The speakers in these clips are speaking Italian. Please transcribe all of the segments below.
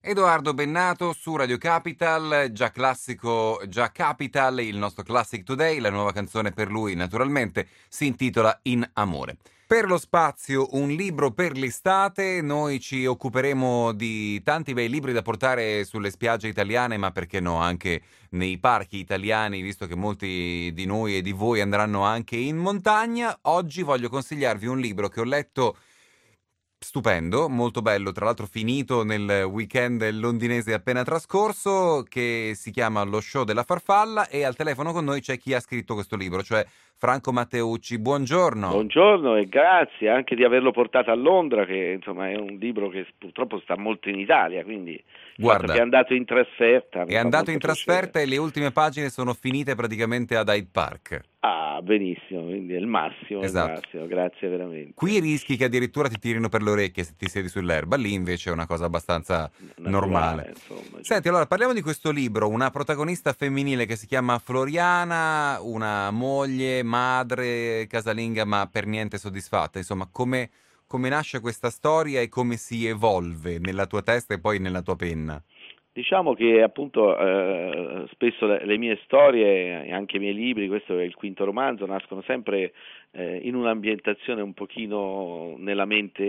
Edoardo Bennato su Radio Capital, già classico, già Capital, il nostro Classic Today, la nuova canzone per lui naturalmente si intitola In Amore. Per lo spazio Un libro per l'estate, noi ci occuperemo di tanti bei libri da portare sulle spiagge italiane, ma perché no, anche nei parchi italiani, visto che molti di noi e di voi andranno anche in montagna. Oggi voglio consigliarvi un libro che ho letto. Stupendo, molto bello, tra l'altro finito nel weekend londinese appena trascorso, che si chiama Lo show della farfalla, e al telefono con noi c'è chi ha scritto questo libro, cioè Franco Matteucci. Buongiorno. Buongiorno e grazie anche di averlo portato a Londra, che insomma è un libro che purtroppo sta molto in Italia, quindi il fatto che è Guarda, andato in trasferta è mi fa andato molto in piacere. trasferta e le ultime pagine sono finite praticamente ad Hyde Park. Ah, benissimo, quindi è il Esatto. massimo, grazie veramente. Qui rischi che addirittura ti tirino per le orecchie se ti siedi sull'erba, lì invece è una cosa abbastanza normale. Naturale, insomma. Senti, allora parliamo di questo libro, una protagonista femminile che si chiama Floriana, una moglie, madre, casalinga, ma per niente soddisfatta. Insomma, come nasce questa storia e come si evolve nella tua testa e poi nella tua penna? Diciamo che appunto spesso le mie storie e anche i miei libri, questo è il quinto romanzo, nascono sempre in un'ambientazione un pochino nella mente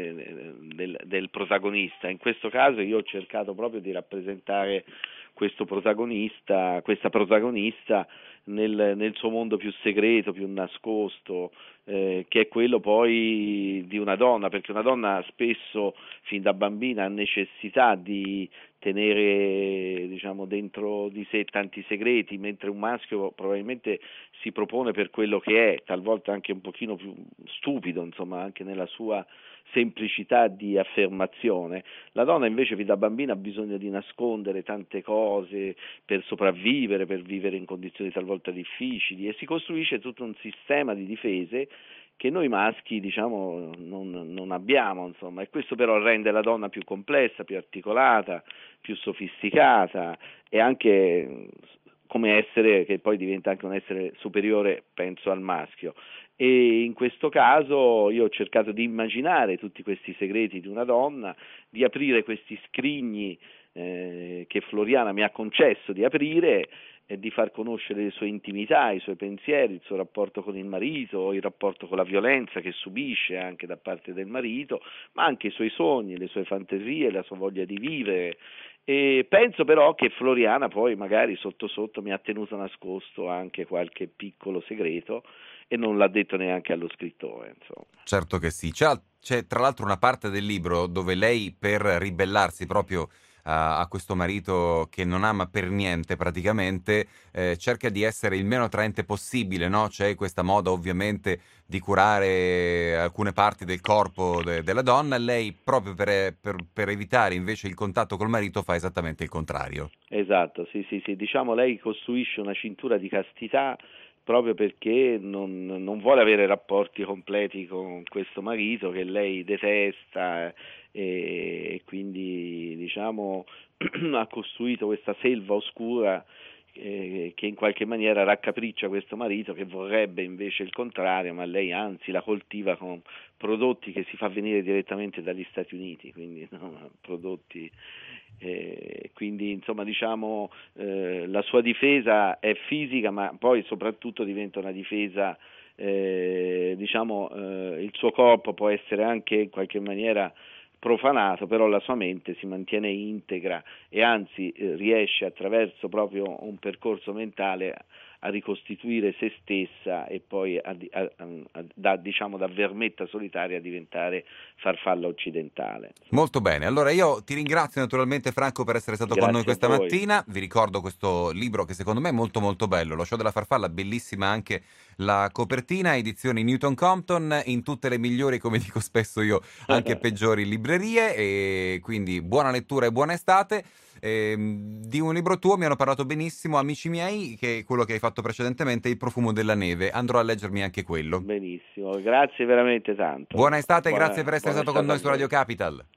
del protagonista. In questo caso io ho cercato proprio di rappresentare questa protagonista nel suo mondo più segreto, più nascosto, che è quello poi di una donna, perché una donna spesso fin da bambina ha necessità di tenere, diciamo, dentro di sé tanti segreti, mentre un maschio probabilmente si propone per quello che è, talvolta anche un pochino più stupido, insomma, anche nella sua semplicità di affermazione. La donna invece fin da bambina ha bisogno di nascondere tante cose per sopravvivere, per vivere in condizioni talvolta difficili, e si costruisce tutto un sistema di difese che noi maschi, diciamo, non abbiamo, insomma, e questo però rende la donna più complessa, più articolata, più sofisticata, e anche come essere che poi diventa anche un essere superiore, penso, al maschio. E in questo caso io ho cercato di immaginare tutti questi segreti di una donna, di aprire questi scrigni che Floriana mi ha concesso di aprire, e di far conoscere le sue intimità, i suoi pensieri, il suo rapporto con il marito, il rapporto con la violenza che subisce anche da parte del marito, ma anche i suoi sogni, le sue fantasie, la sua voglia di vivere. E penso però che Floriana poi magari sotto sotto mi ha tenuto nascosto anche qualche piccolo segreto e non l'ha detto neanche allo scrittore, insomma. Certo che sì. C'è tra l'altro una parte del libro dove lei, per ribellarsi proprio a questo marito che non ama per niente praticamente, cerca di essere il meno attraente possibile, no? C'è questa moda ovviamente di curare alcune parti del corpo della donna, e lei proprio per evitare invece il contatto col marito fa esattamente il contrario. Esatto, sì, sì, sì, diciamo lei costruisce una cintura di castità proprio perché non vuole avere rapporti completi con questo marito che lei detesta, e quindi diciamo ha costruito questa selva oscura che in qualche maniera raccapriccia questo marito che vorrebbe invece il contrario, ma lei anzi la coltiva con prodotti che si fa venire direttamente dagli Stati Uniti, quindi no, prodotti quindi insomma diciamo la sua difesa è fisica, ma poi soprattutto diventa una difesa, diciamo il suo corpo può essere anche in qualche maniera profanato, però la sua mente si mantiene integra e anzi riesce attraverso proprio un percorso mentale a ricostituire se stessa e poi diciamo da vermetta solitaria a diventare farfalla occidentale. Molto bene, allora io ti ringrazio naturalmente Franco per essere stato con noi Grazie a questa voi. mattina, vi ricordo questo libro che secondo me è molto molto bello, Lo show della farfalla, bellissima anche la copertina, edizioni Newton Compton, in tutte le migliori, come dico spesso io, anche peggiori librerie, e quindi buona lettura e buona estate. Di un libro tuo mi hanno parlato benissimo amici miei, che è quello che hai fatto precedentemente, Il profumo della neve, andrò a leggermi anche quello. Benissimo, grazie veramente tanto. Buona estate e grazie per essere Buona stato con estate a noi su Radio voi. Capital.